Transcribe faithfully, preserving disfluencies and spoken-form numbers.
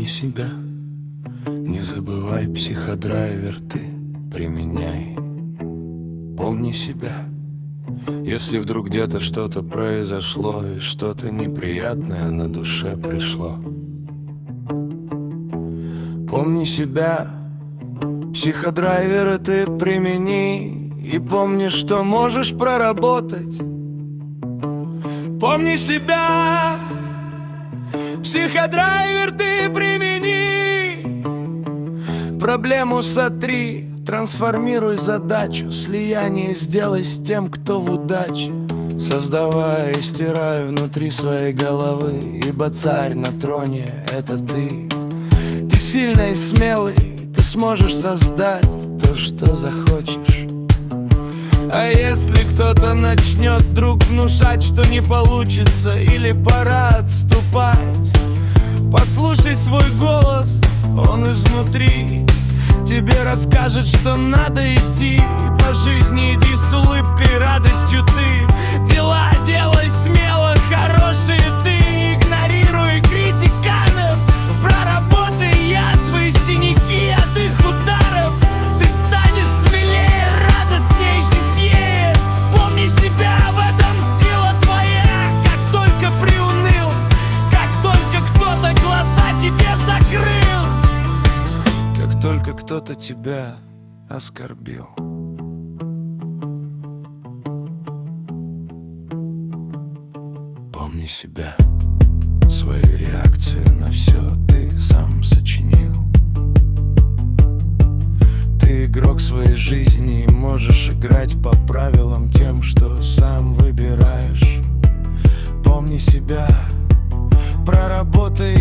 себя, не забывай, психодрайвер ты применяй. Помни себя, если вдруг где-то что-то произошло и что-то неприятное на душе пришло. Помни себя, психодрайвера ты примени, и помни, что можешь проработать. Помни себя, психодрайвер ты примени, проблему сотри, трансформируй задачу, слияние сделай с тем, кто в удаче. Создавая и стирая внутри своей головы, ибо царь на троне — это ты. Ты сильный и смелый, ты сможешь создать то, что захочешь. А если кто-то начнет вдруг внушать, что не получится или пора отступать, послушай свой голос, он изнутри тебе расскажет, что надо идти. По жизни иди с улыбкой, радостью ты дела делай смело, хорошие ты. Игнорируй критиканов, проработай язвы, синяки от их ударов. Ты станешь смелее, радостней, счастливее. Помни себя, в этом сила твоя. Как только приуныл, как только кто-то глаза тебе закрыл, как только кто-то тебя оскорбил. Помни себя, свои реакции на все ты сам сочинил. Ты игрок своей жизни и можешь играть по правилам тем, что сам выбираешь. Помни себя, проработай